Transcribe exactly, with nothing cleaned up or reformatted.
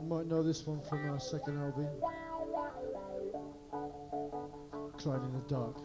might know this one from our second album, Cried in the Dark.